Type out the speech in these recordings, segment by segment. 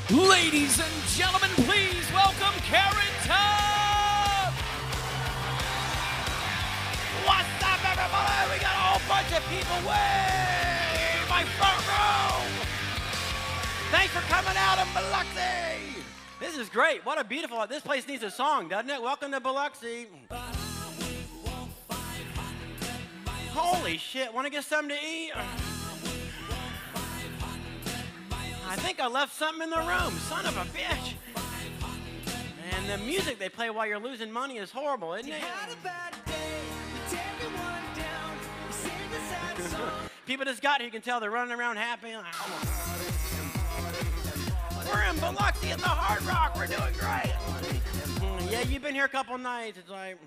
Ladies and gentlemen, please welcome Karen Tubb! What's up, everybody? We got a whole bunch of people way in my front row. Thanks for coming out in Biloxi. This is great. What a beautiful, this place needs a song, doesn't it? Welcome to Biloxi. Holy shit, want to get something to eat? I think I left something in the room, son of a bitch. And the music they play while you're losing money is horrible, isn't it? People just got here, you can tell they're running around happy. We're in Biloxi at the Hard Rock, we're doing great. Yeah, you've been here a couple nights, it's like...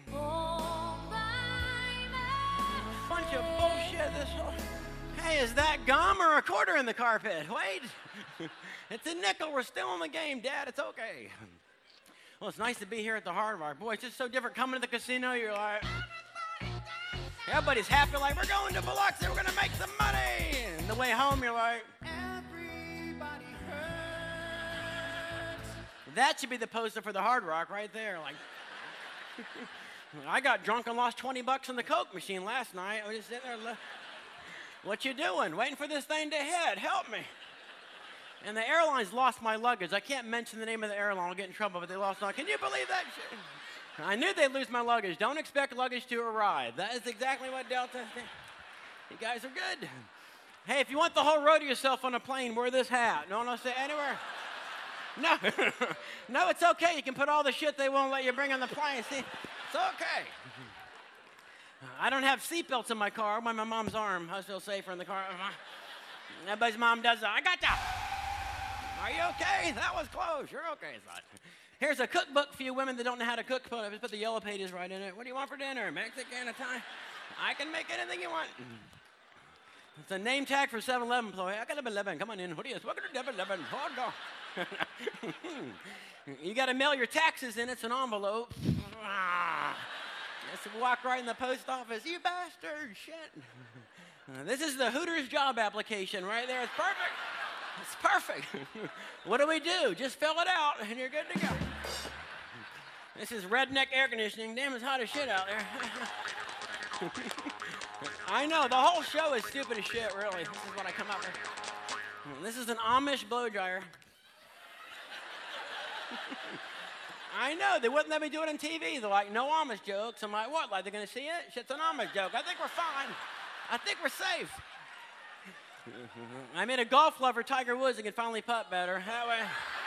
bunch of bullshit, this whole... Hey, is that gum or a quarter in the carpet? Wait, it's a nickel. We're still in the game, Dad. It's okay. Well, it's nice to be here at the Hard Rock. Boy, it's just so different coming to the casino. You're like, everybody's happy, like, we're going to Biloxi. We're going to make some money. And the way home, you're like, everybody hurts. That should be the poster for the Hard Rock right there. Like, I got drunk and lost $20 in the Coke machine last night. I was just sitting there. What you doing? Waiting for this thing to hit. Help me. And the airlines lost my luggage. I can't mention the name of the airline. I'll get in trouble, but they lost it. Can you believe that shit? I knew they'd lose my luggage. Don't expect luggage to arrive. That is exactly what Delta did. You guys are good. Hey, if you want the whole row to yourself on a plane, wear this hat. No one will say anywhere. No. No, it's okay. You can put all the shit they won't let you bring on the plane. See, it's okay. I don't have seatbelts in my car. My mom's arm. I feel safer in the car. Everybody's mom does that. I got that. Are you okay? That was close. You're okay, son. Here's a cookbook for you women that don't know how to cook. Just put the yellow pages right in it. What do you want for dinner? Mexican, Italian? I can make anything you want. It's a name tag for 7-Eleven employee. I got a 11. Come on in. What are you? Welcome to 7-Eleven. Hold on. You got to mail your taxes in. It's an envelope. Just walk right in the post office. You bastard, shit. This is the Hooters job application right there. It's perfect. It's perfect. What do? Just fill it out and you're good to go. This is redneck air conditioning. Damn, it's hot as shit out there. I know, the whole show is stupid as shit, really. This is what I come up with. This is an Amish blow dryer. I know, they wouldn't let me do it on TV. They're like, no Amish jokes. I'm like, what? Like, they're going to see it? Shit's an Amish joke. I think we're fine. I think we're safe. I made a golf lover, Tiger Woods, that can finally putt better. That way.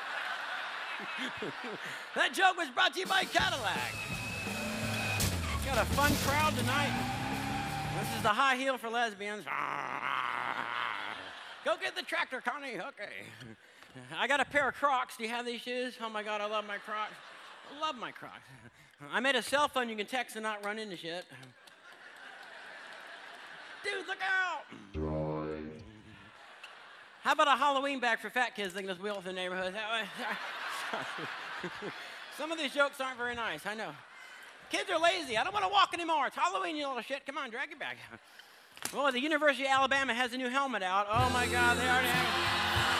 That joke was brought to you by Cadillac. Got a fun crowd tonight. This is the high heel for lesbians. Go get the tractor, Connie. Okay. I got a pair of Crocs. Do you have these shoes? Oh, my God, I love my Crocs. I love my Crocs. I made a cell phone you can text and not run into shit. Dude, look out! How about a Halloween bag for fat kids that can just wheel through the neighborhood? That way. Some of these jokes aren't very nice, I know. Kids are lazy. I don't want to walk anymore. It's Halloween, you little shit. Come on, drag your bag. Well, the University of Alabama has a new helmet out. Oh, my God, they already have it.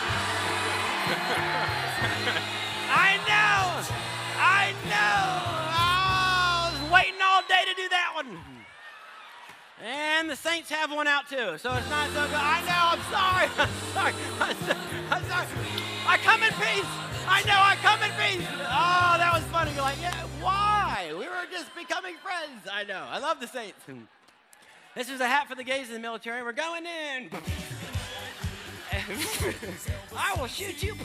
I know. Oh, I was waiting all day to do that one. And the Saints have one out too, so it's not so good. I know, I'm sorry. I'm sorry. I come in peace. I know, I come in peace. Oh, that was funny. You're like, yeah, why? We were just becoming friends. I know, I love the Saints. This is a hat for the gays in the military. We're going in. I will shoot you.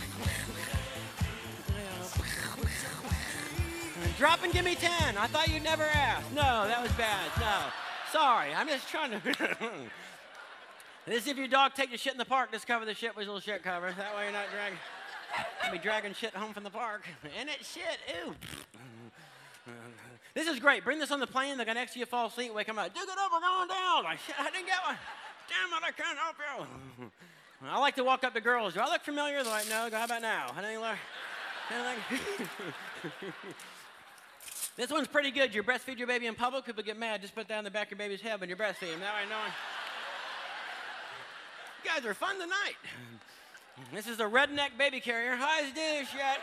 Drop and give me 10. I thought you'd never ask. No, that was bad. No. Sorry, I'm just trying to. This is if your dog takes your shit in the park, just cover the shit with a little shit cover. That way you're not dragging shit home from the park. And it's shit, ew. This is great. Bring this on the plane. The guy next to you fall asleep, wake him up. Dig it up, we're going down. Like, shit, I didn't get one. Damn it, I can't help you. I like to walk up to girls. Do I look familiar? They're like, no. Go, how about now? I didn't look. This one's pretty good. You breastfeed your baby in public, people get mad. Just put that on the back of your baby's head when you're breastfeeding. That way no one... You guys are fun tonight. This is a redneck baby carrier. How's this yet?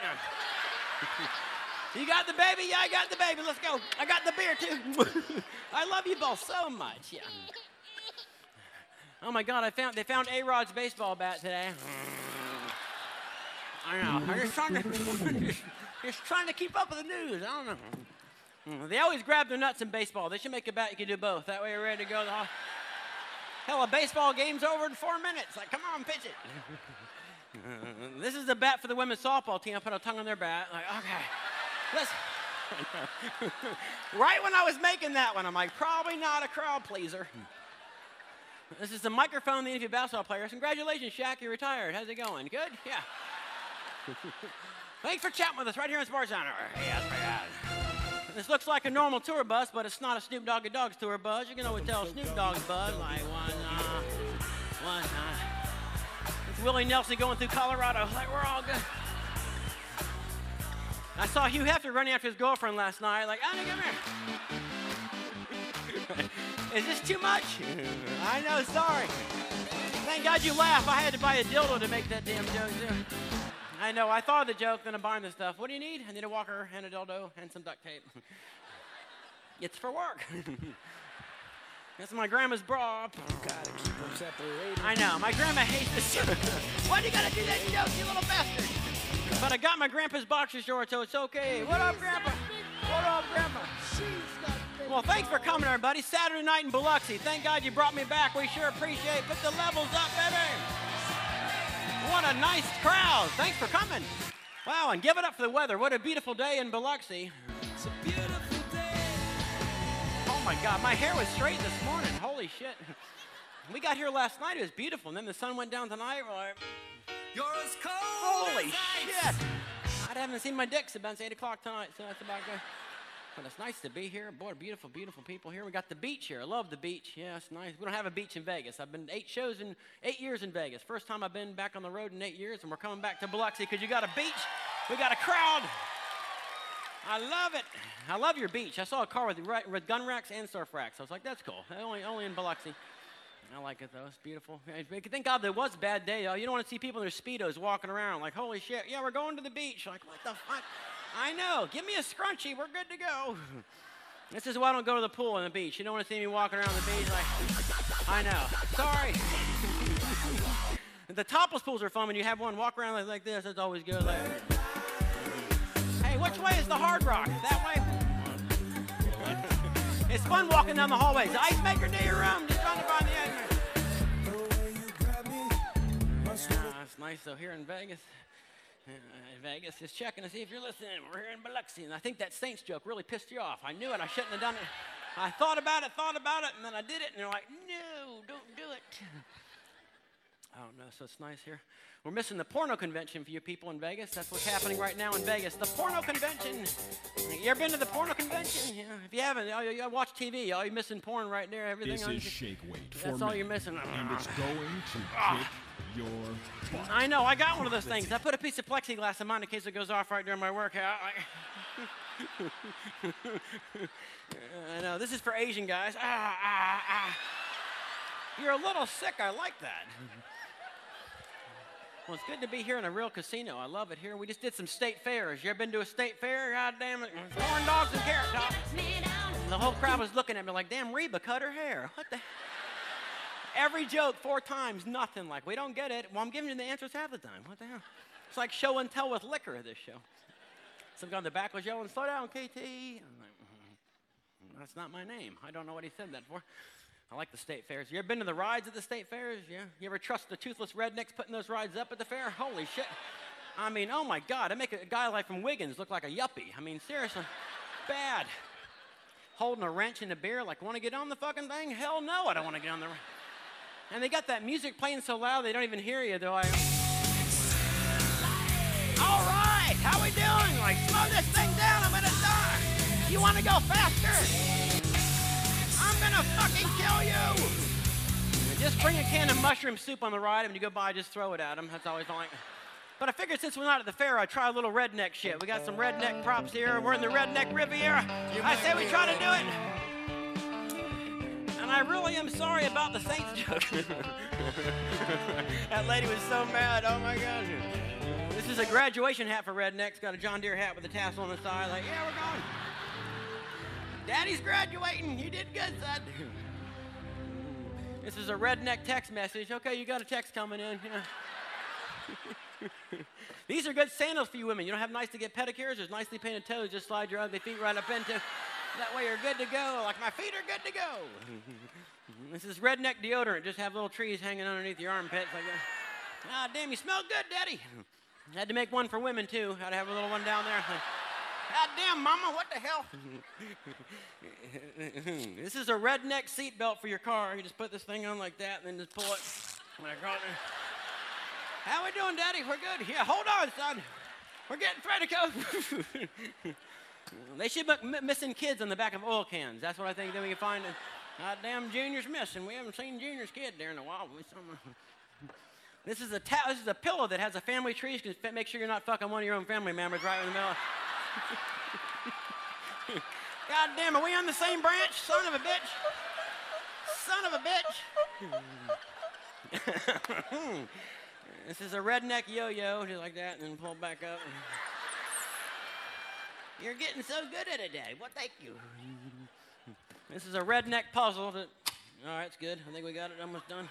You got the baby? Yeah, I got the baby. Let's go. I got the beer, too. I love you both so much. Yeah. Oh, my God. They found A-Rod's baseball bat today. I know. I'm just trying to keep up with the news. I don't know. They always grab their nuts in baseball. They should make a bat you can do both. That way you're ready to go. Hell, a baseball game's over in 4 minutes. Like, come on, pitch it. This is the bat for the women's softball team. I put a tongue on their bat. Like, okay. Right when I was making that one, I'm like, probably not a crowd pleaser. This is the microphone of the NBA basketball players. Congratulations, Shaq, you retired. How's it going? Good? Yeah. Thanks for chatting with us right here in Sports Center. Yes, my God. This looks like a normal tour bus, but it's not a Snoop Doggy Dogg's tour bus. You can always tell Snoop Dogg's bud, like one. It's Willie Nelson going through Colorado. Like, we're all good. I saw Hugh Hefner running after his girlfriend last night. Like, Annie, come here. Is this too much? I know, sorry. Thank God you laugh. I had to buy a dildo to make that damn joke, too. I know, I thought of the joke, then I'm buying the stuff. What do you need? I need a walker and a dildo and some duct tape. It's for work. That's my grandma's bra. Gotta keep them separated. I know, my grandma hates this joke. Why do you gotta do that joke, you little bastard? But I got my grandpa's boxer shorts, so it's okay. What up, Grandpa? What up, Grandpa? Well, thanks for coming, everybody. Saturday night in Biloxi. Thank God you brought me back. We sure appreciate it. Put the levels up, baby. What a nice crowd. Thanks for coming. Wow, and give it up for the weather. What a beautiful day in Biloxi. It's a beautiful day. Oh, my God. My hair was straight this morning. Holy shit. We got here last night. It was beautiful. And then the sun went down tonight. We're like, You're as cold holy as ice. shit. I haven't seen my dick since 8 o'clock tonight, so that's about good. But it's nice to be here. Boy, beautiful, beautiful people here. We got the beach here. I love the beach. Yeah, it's nice. We don't have a beach in Vegas. I've been 8 years in Vegas. First time I've been back on the road in 8 years, and we're coming back to Biloxi because you got a beach. We got a crowd. I love it. I love your beach. I saw a car with gun racks and surf racks. I was like, that's cool. Only in Biloxi. I like it, though. It's beautiful. Thank God there was a bad day, though. You don't want to see people in their Speedos walking around like, holy shit, yeah, we're going to the beach. Like, what the fuck? I know. Give me a scrunchie. We're good to go. This is why I don't go to the pool and the beach. You don't want to see me walking around the beach like, I know. Sorry. The topless pools are fun when you have one walk around like this. It's always good. Like, hey, which way is the Hard Rock? That way? It's fun walking down the hallways. The ice maker, do your room. Just trying to find the ice maker. It's nice, though, here in Vegas. Just checking to see if you're listening. We're here in Biloxi, and I think that Saints joke really pissed you off. I knew it. I shouldn't have done it. I thought about it, and then I did it, and they're like, no, don't do it. I don't know, so it's nice here. We're missing the porno convention for you people in Vegas. That's what's happening right now in Vegas. The porno convention. You ever been to the porno convention? Yeah. If you haven't, you watch TV. All you're missing porn right there. Everything. This is Shake Weight. That's all you're missing. And it's going to kick your butt. I know. I got one of those things. I put a piece of plexiglass in mine in case it goes off right during my workout. I know. This is for Asian guys. You're a little sick. I like that. Well, it's good to be here in a real casino. I love it here. We just did some state fairs. You ever been to a state fair? God damn it. Corn dogs and carrot tops. And the whole crowd was looking at me like, damn, Reba cut her hair. What the? Every joke 4 times, nothing. Like, we don't get it. Well, I'm giving you the answers half the time. What the hell? It's like show and tell with liquor, this show. Some guy in the back was yelling, slow down, KT. I'm like, that's not my name. I don't know what he said that for. I like the state fairs. You ever been to the rides at the state fairs? Yeah. You ever trust the toothless rednecks putting those rides up at the fair? Holy shit. I mean, oh my God. I make a guy like from Wiggins look like a yuppie. I mean, seriously. Bad. Holding a wrench in a beer like, want to get on the fucking thing? Hell no, I don't want to get on the wrench. And they got that music playing so loud they don't even hear you. They're like, all right, how we doing? Like, slow this thing down. I'm going to die. You want to go faster? I'm gonna fucking kill you! Just bring a can of mushroom soup on the ride, and when you go by, just throw it at them. That's always like. But I figured since we're not at the fair, I'd try a little redneck shit. We got some redneck props here. We're in the redneck Riviera. I say we try to do it. And I really am sorry about about the Saints joke. That lady was so mad. Oh my God. This is a graduation hat for rednecks. Got a John Deere hat with a tassel on the side. Like, yeah, we're going. Daddy's graduating. You did good, son. This is a redneck text message. Okay, you got a text coming in. These are good sandals for you women. You don't have nice to get pedicures. There's nicely painted toes. Just slide your ugly feet right up into. That way you're good to go. Like my feet are good to go. This is redneck deodorant. Just have little trees hanging underneath your armpits like that. Ah, damn, you smell good, Daddy. Had to make one for women, too. Had to have a little one down there. God damn, Mama, what the hell? This is a redneck seatbelt for your car. You just put this thing on like that and then just pull it. How we doing, Daddy? We're good. Yeah, hold on, son. We're getting ready to go. They should be missing kids on the back of oil cans. That's what I think that we can find. Damn, Junior's missing. We haven't seen Junior's kid there in a while. This is a pillow that has a family tree. You can make sure you're not fucking one of your own family members right in the middle. God damn, are we on the same branch? Son of a bitch. Son of a bitch. This is a redneck yo-yo, just like that, and then pull back up. You're getting so good at it, Daddy. Well, thank you. This is a redneck puzzle. All right, it's good. I think we got it almost done.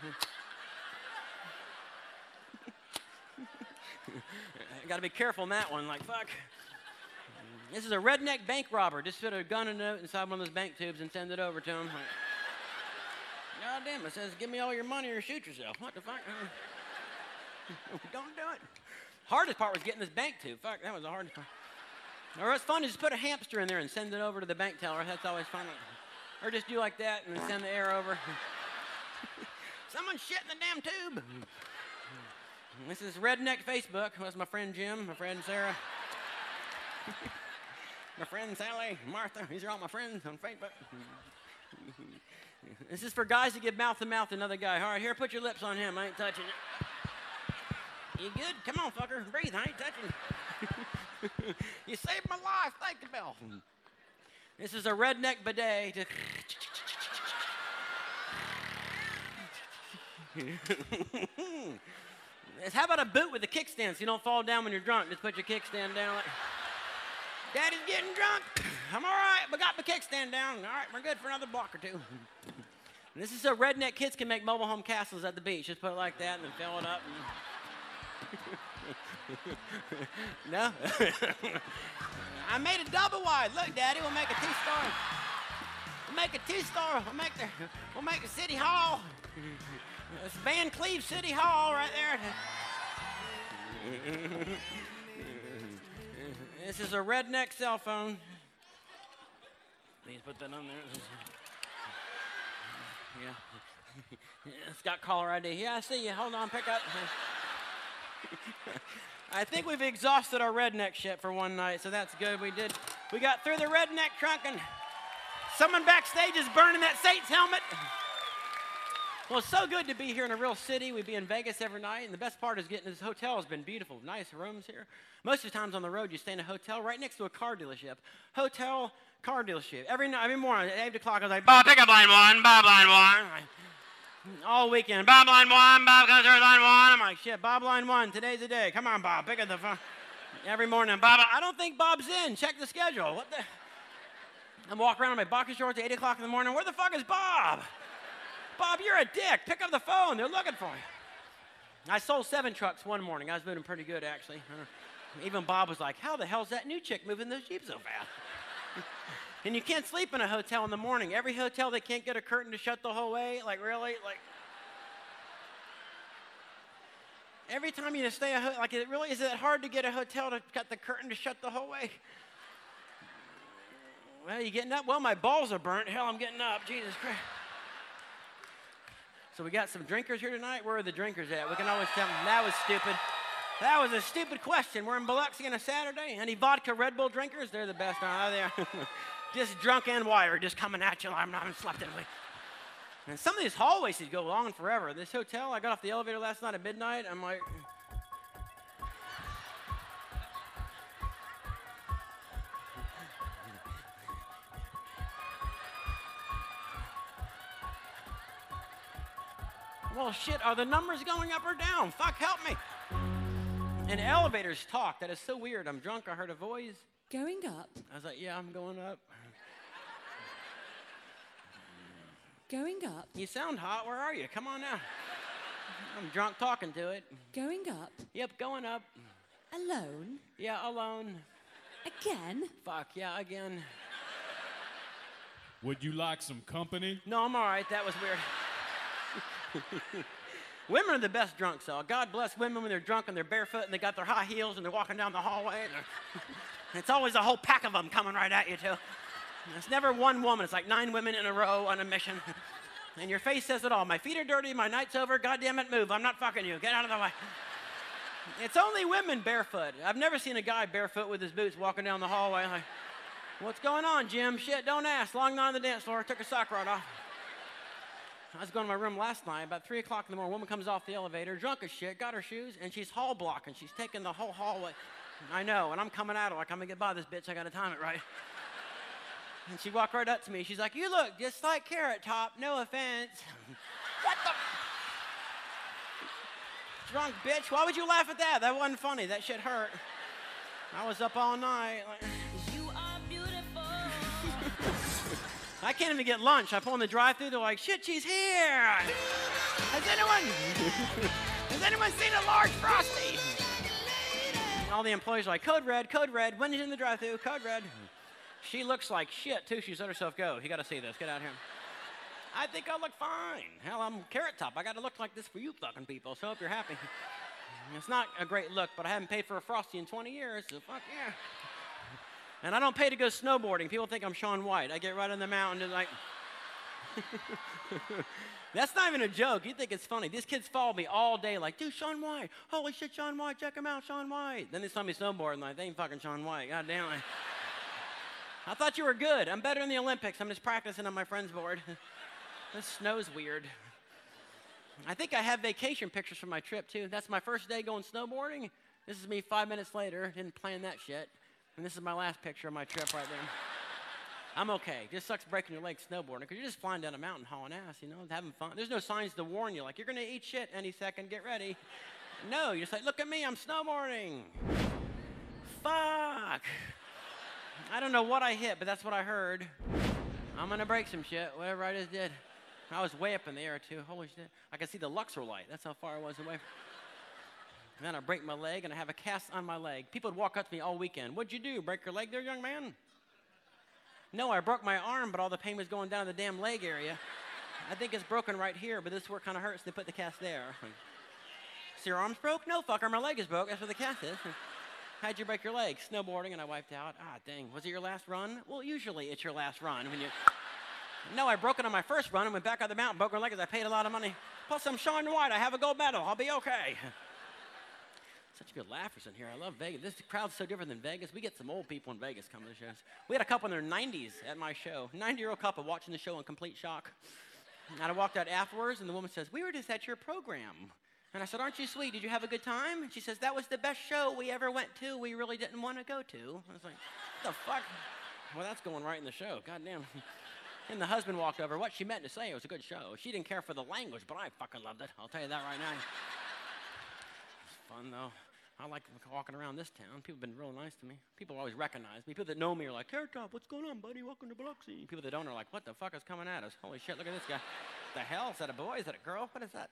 Got to be careful on that one. Like, fuck. This is a redneck bank robber. Just put a gun and a note inside one of those bank tubes and send it over to him. God damn, it says, give me all your money or shoot yourself. What the fuck? Don't do it. Hardest part was getting this bank tube. Fuck, that was the hardest part. Or it's fun to just put a hamster in there and send it over to the bank teller. That's always fun. Or just do like that and then send the air over. Someone's shit in the damn tube. This is redneck Facebook. That's my friend Jim, my friend Sarah, my friend Sally, Martha. These are all my friends on Facebook. This is for guys that give mouth to mouth to another guy. All right, here, put your lips on him. I ain't touching it. You good? Come on, fucker. Breathe. I ain't touching it. You saved my life. Thank you, Bill. This is a redneck bidet. How about a boot with a kickstand so you don't fall down when you're drunk? Just put your kickstand down. Like, Daddy's getting drunk. I'm all right, but got the kickstand down. All right, we're good for another block or two. And this is so redneck kids can make mobile home castles at the beach. Just put it like that and then fill it up. No? I made a double wide. Look, Daddy, we'll make a two-star. We'll make a two-star. We'll make a city hall. It's Van Cleve City Hall right there. This is a redneck cell phone. Please put that on there. Yeah. It's got caller ID. Yeah, I see you. Hold on, pick up. I think we've exhausted our redneck shit for one night, so that's good. We got through the redneck trunk, and someone backstage is burning that Saints helmet. Well, it's so good to be here in a real city. We be in Vegas every night, and the best part is getting this hotel has been beautiful. Nice rooms here. Most of the times on the road, you stay in a hotel right next to a car dealership. Hotel, car dealership. Every morning at 8 o'clock, I was like, Bob, pick up line one, Bob, line one. All weekend, Bob, line one, Bob, comes here, line one. I'm like, shit, Bob, line one, today's the day. Come on, Bob, pick up the phone. Every morning, Bob, I don't think Bob's in. Check the schedule. What the? I'm walking around in my boxer shorts at 8 o'clock in the morning. Where the fuck is Bob? Bob, you're a dick. Pick up the phone. They're looking for you. I sold 7 trucks one morning. I was moving pretty good, actually. Even Bob was like, how the hell's that new chick moving those Jeeps so fast? And you can't sleep in a hotel in the morning. Every hotel, they can't get a curtain to shut the whole way. Like, really? Like, every time you stay like, it really is it hard to get a hotel to cut the curtain to shut the whole way? Well, you getting up? Well, my balls are burnt. Hell, I'm getting up. Jesus Christ. So we got some drinkers here tonight. Where are the drinkers at? We can always tell them that was stupid. That was a stupid question. We're in Biloxi on a Saturday. Any vodka Red Bull drinkers? They're the best out there. Just drunk and wired, just coming at you. I'm not slept in a week. And some of these hallways go on forever. This hotel, I got off the elevator last night at midnight. I'm like, Well, shit, are the numbers going up or down? Fuck, help me. And elevators talk. That is so weird. I'm drunk. I heard a voice. Going up. I was like, yeah, I'm going up. Going up. You sound hot. Where are you? Come on now. I'm drunk talking to it. Going up. Yep, going up. Alone. Yeah, alone. Again. Fuck, yeah, again. Would you like some company? No, I'm all right. That was weird. Women are the best drunk, so God bless women when they're drunk and they're barefoot and they got their high heels and they're walking down the hallway. And it's always a whole pack of them coming right at you, too. It's never one woman. It's like 9 women in a row on a mission. And your face says it all. My feet are dirty. My night's over. God damn it, move. I'm not fucking you. Get out of the way. It's only women barefoot. I've never seen a guy barefoot with his boots walking down the hallway like, what's going on, Jim? Shit, don't ask. Long night on the dance floor. Took a sock right off. I was going to my room last night. About 3 o'clock in the morning, a woman comes off the elevator, drunk as shit, got her shoes, and she's hall blocking. She's taking the whole hallway. I know, and I'm coming at her like, I'm going to get by this bitch. I got to time it right. And she walked right up to me. She's like, you look just like Carrot Top. No offense. What the? Drunk bitch. Why would you laugh at that? That wasn't funny. That shit hurt. I was up all night. You are beautiful. I can't even get lunch. I pull in the drive-thru. They're like, shit, she's here. Has anyone seen a large Frosty? And all the employees are like, code red, when is in the drive-thru, code red. She looks like shit, too. She's let herself go. You got to see this. Get out here. I think I look fine. Hell, I'm Carrot Top. I got to look like this for you fucking people, so I hope you're happy. It's not a great look, but I haven't paid for a Frosty in 20 years, so fuck yeah. And I don't pay to go snowboarding. People think I'm Shaun White. I get right on the mountain and like... That's not even a joke. You think it's funny. These kids follow me all day like, dude, Shaun White. Holy shit, Shaun White. Check him out, Shaun White. Then they saw me snowboarding like, they ain't fucking Shaun White. God damn it. I thought you were good. I'm better in the Olympics. I'm just practicing on my friend's board. This snow's weird. I think I have vacation pictures from my trip, too. That's my first day going snowboarding. This is me 5 minutes later. Didn't plan that shit. And this is my last picture of my trip right there. I'm okay. Just sucks breaking your leg snowboarding because you're just flying down a mountain hauling ass, you know, having fun. There's no signs to warn you, like, you're going to eat shit any second. Get ready. No, you're just like, look at me. I'm snowboarding. Fuck. I don't know what I hit, but that's what I heard. I'm going to break some shit, whatever I just did. I was way up in the air, too. Holy shit. I could see the Luxor light. That's how far I was away. And then I break my leg, and I have a cast on my leg. People would walk up to me all weekend. What'd you do? Break your leg there, young man? No, I broke my arm, but all the pain was going down to the damn leg area. I think it's broken right here, but this is where it kind of hurts. They put the cast there. So your arm's broke? No, fucker, my leg is broke. That's where the cast is. How'd you break your leg? Snowboarding, and I wiped out. Ah, dang. Was it your last run? Well, usually it's your last run when you... No, I broke it on my first run and went back on the mountain, broke my leg because I paid a lot of money. Plus, I'm Shaun White. I have a gold medal. I'll be okay. Such good laughers in here. I love Vegas. This crowd's so different than Vegas. We get some old people in Vegas coming to the shows. We had a couple in their 90s at my show. 90-year-old couple watching the show in complete shock. And I walked out afterwards, and the woman says, we were just at your program. And I said, aren't you sweet? Did you have a good time? And she says, that was the best show we ever went to. We really didn't want to go to. I was like, what the fuck? Well, that's going right in the show. God damn. And the husband walked over. What she meant to say, it was a good show. She didn't care for the language, but I fucking loved it. I'll tell you that right now. It's fun, though. I like walking around this town. People have been real nice to me. People always recognize me. People that know me are like, Carrot Top, what's going on, buddy? Welcome to Biloxi. People that don't are like, what the fuck is coming at us? Holy shit, look at this guy. The hell? Is that a boy? Is that a girl? What is that?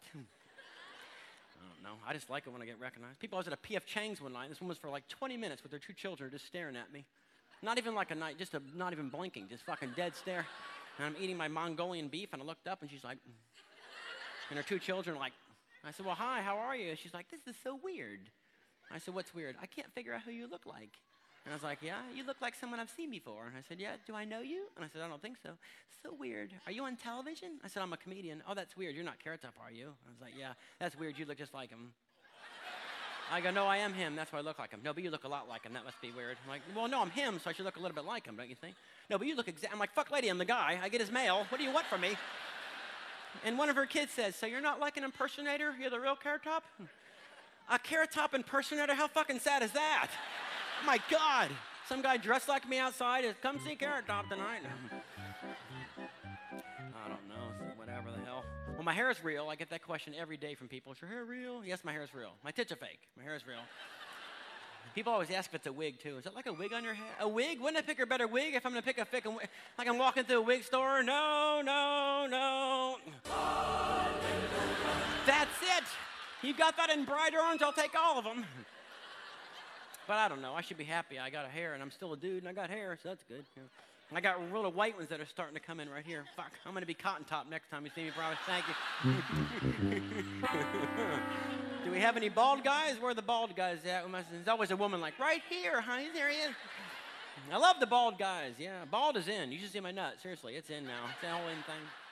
I don't know. I just like it when I get recognized. People, I was at a P.F. Chang's one night. This woman was for like 20 minutes with their 2 children just staring at me. Not even like a night, just not even blinking, just fucking dead stare. And I'm eating my Mongolian beef, and I looked up, and she's like, and her 2 children are like, I said, well, hi, how are you? She's like, this is so weird. I said, what's weird? I can't figure out who you look like. And I was like, yeah, you look like someone I've seen before. And I said, yeah, do I know you? And I said, I don't think so. So weird. Are you on television? I said, I'm a comedian. Oh, that's weird. You're not Carrot Top, are you? I was like, yeah, that's weird. You look just like him. I go, no, I am him. That's why I look like him. No, but you look a lot like him. That must be weird. I'm like, well, no, I'm him, so I should look a little bit like him, don't you think? No, but you look I'm like, fuck lady, I'm the guy. I get his mail. What do you want from me? And one of her kids says, so you're not like an impersonator? You're the real Carrot Top? A Carrot Top impersonator? How fucking sad is that? My God. Some guy dressed like me outside is, come see Carrot Top tonight. I don't know, so whatever the hell. Well, Well, my hair is real. I get that question every day from people. Is your hair real? Yes, my hair is real. My tits are fake. My hair is real. People always ask if it's a wig, too. Is that like a wig on your head? A wig? Wouldn't I pick a better wig if I'm going to pick a wig? Like I'm walking through a wig store? No, no, no. That's it. You got that in bright orange? I'll take all of them. But I don't know. I should be happy. I got a hair, and I'm still a dude, and I got hair, so that's good. Yeah. I got little white ones that are starting to come in right here. Fuck, I'm going to be cotton top next time you see me, promise. Thank you. Do we have any bald guys? Where are the bald guys at? There's always a woman like, right here, honey. There he is. I love the bald guys. Yeah, bald is in. You should see my nut. Seriously, it's in now. It's a whole in thing.